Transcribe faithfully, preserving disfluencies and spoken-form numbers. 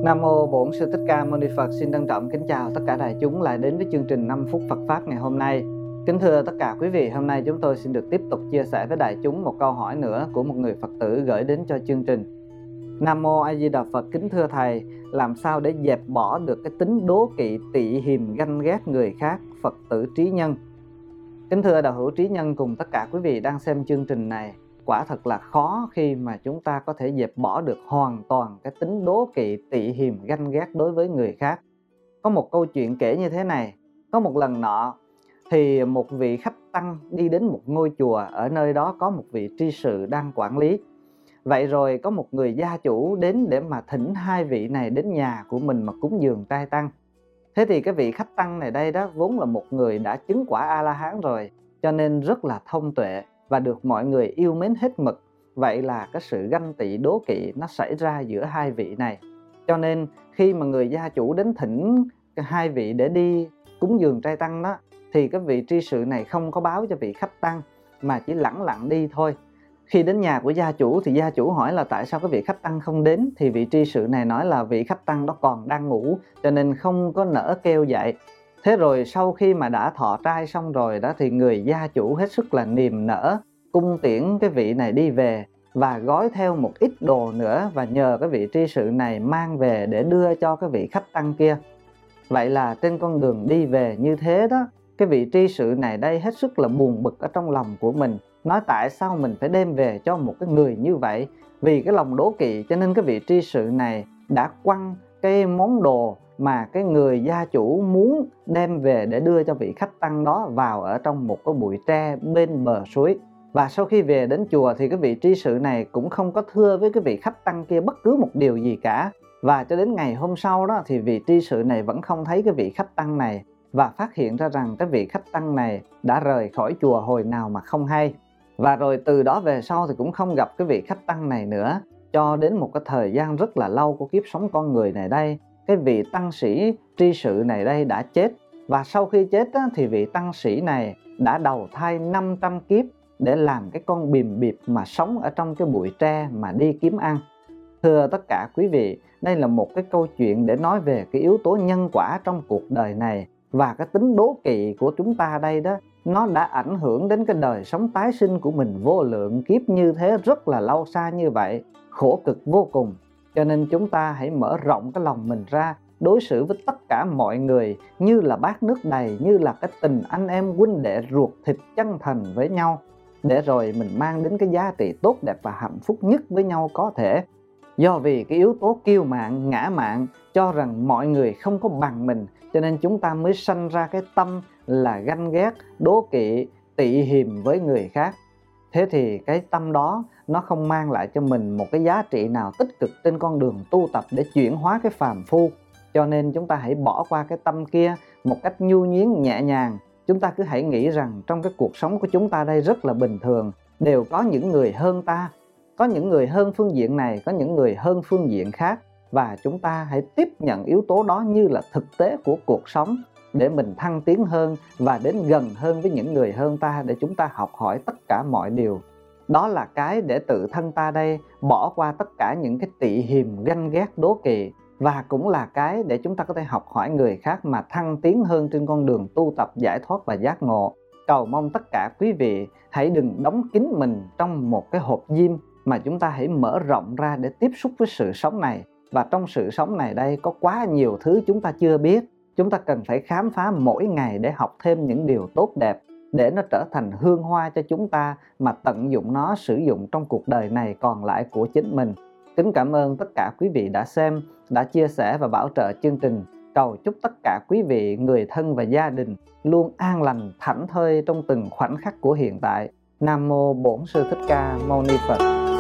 Nam mô Bổn Sư Thích Ca Mâu Ni Phật. Xin trân trọng kính chào tất cả đại chúng lại đến với chương trình năm phút Phật pháp ngày hôm nay. Kính thưa tất cả quý vị, hôm nay chúng tôi xin được tiếp tục chia sẻ với đại chúng một câu hỏi nữa của một người Phật tử gửi đến cho chương trình. Nam mô A Di Đà Phật. Kính thưa thầy, làm sao để dẹp bỏ được cái tính đố kỵ, tị hiềm, ganh ghét người khác, Phật tử trí nhân? Kính thưa đạo hữu trí nhân cùng tất cả quý vị đang xem chương trình này, quả thật là khó khi mà chúng ta có thể dẹp bỏ được hoàn toàn cái tính đố kỵ, tị hiềm, ganh ghét đối với người khác. Có một câu chuyện kể như thế này. Có một lần nọ thì một vị khách tăng đi đến một ngôi chùa, ở nơi đó có một vị tri sự đang quản lý. Vậy rồi có một người gia chủ đến để mà thỉnh hai vị này đến nhà của mình mà cúng dường trai tăng. Thế thì cái vị khách tăng này đây đó vốn là một người đã chứng quả A-la-hán rồi, cho nên rất là thông tuệ và được mọi người yêu mến hết mực. Vậy là cái sự ganh tị đố kỵ nó xảy ra giữa hai vị này. Cho nên khi mà người gia chủ đến thỉnh hai vị để đi cúng dường trai tăng đó, thì cái vị tri sự này không có báo cho vị khách tăng mà chỉ lẳng lặng đi thôi. Khi đến nhà của gia chủ thì gia chủ hỏi là tại sao cái vị khách tăng không đến, thì vị tri sự này nói là vị khách tăng đó còn đang ngủ cho nên không có nỡ kêu dậy. Thế rồi sau khi mà đã thọ trai xong rồi đó thì người gia chủ hết sức là niềm nở cung tiễn cái vị này đi về và gói theo một ít đồ nữa và nhờ cái vị tri sự này mang về để đưa cho cái vị khách tăng kia. Vậy là trên con đường đi về như thế đó, cái vị tri sự này đây hết sức là buồn bực ở trong lòng của mình, nói tại sao mình phải đem về cho một cái người như vậy. Vì cái lòng đố kỵ cho nên cái vị tri sự này đã quăng cái món đồ mà cái người gia chủ muốn đem về để đưa cho vị khách tăng đó vào ở trong một cái bụi tre bên bờ suối. Và sau khi về đến chùa thì cái vị tri sự này cũng không có thưa với cái vị khách tăng kia bất cứ một điều gì cả. Và cho đến ngày hôm sau đó thì vị tri sự này vẫn không thấy cái vị khách tăng này, và phát hiện ra rằng cái vị khách tăng này đã rời khỏi chùa hồi nào mà không hay. Và rồi từ đó về sau thì cũng không gặp cái vị khách tăng này nữa, cho đến một cái thời gian rất là lâu của kiếp sống con người này đây, cái vị tăng sĩ tri sự này đây đã chết. Và sau khi chết á, thì vị tăng sĩ này đã đầu thai năm trăm kiếp để làm cái con bìm bịp mà sống ở trong cái bụi tre mà đi kiếm ăn. Thưa tất cả quý vị, đây là một cái câu chuyện để nói về cái yếu tố nhân quả trong cuộc đời này. Và cái tính đố kỵ của chúng ta đây đó, nó đã ảnh hưởng đến cái đời sống tái sinh của mình vô lượng kiếp như thế, rất là lâu xa như vậy, khổ cực vô cùng. Cho nên chúng ta hãy mở rộng cái lòng mình ra, đối xử với tất cả mọi người như là bát nước đầy, như là cái tình anh em huynh đệ ruột thịt chân thành với nhau, để rồi mình mang đến cái giá trị tốt đẹp và hạnh phúc nhất với nhau có thể. Do vì cái yếu tố kiêu mạn, ngã mạn, cho rằng mọi người không có bằng mình, cho nên chúng ta mới sanh ra cái tâm là ganh ghét, đố kỵ, tị hiềm với người khác. Thế thì cái tâm đó nó không mang lại cho mình một cái giá trị nào tích cực trên con đường tu tập để chuyển hóa cái phàm phu. Cho nên chúng ta hãy bỏ qua cái tâm kia một cách nhu nhuyến nhẹ nhàng. Chúng ta cứ hãy nghĩ rằng trong cái cuộc sống của chúng ta đây rất là bình thường, đều có những người hơn ta, có những người hơn phương diện này, có những người hơn phương diện khác. Và chúng ta hãy tiếp nhận yếu tố đó như là thực tế của cuộc sống để mình thăng tiến hơn và đến gần hơn với những người hơn ta, để chúng ta học hỏi tất cả mọi điều. Đó là cái để tự thân ta đây bỏ qua tất cả những cái tị hiềm, ganh ghét, đố kỵ. Và cũng là cái để chúng ta có thể học hỏi người khác mà thăng tiến hơn trên con đường tu tập giải thoát và giác ngộ. Cầu mong tất cả quý vị hãy đừng đóng kín mình trong một cái hộp diêm, mà chúng ta hãy mở rộng ra để tiếp xúc với sự sống này. Và trong sự sống này đây có quá nhiều thứ chúng ta chưa biết. Chúng ta cần phải khám phá mỗi ngày để học thêm những điều tốt đẹp, để nó trở thành hương hoa cho chúng ta mà tận dụng nó, sử dụng trong cuộc đời này còn lại của chính mình. Kính cảm ơn tất cả quý vị đã xem, đã chia sẻ và bảo trợ chương trình. Cầu chúc tất cả quý vị, người thân và gia đình luôn an lành, thảnh thơi trong từng khoảnh khắc của hiện tại. Nam mô Bổn Sư Thích Ca Mâu Ni Phật.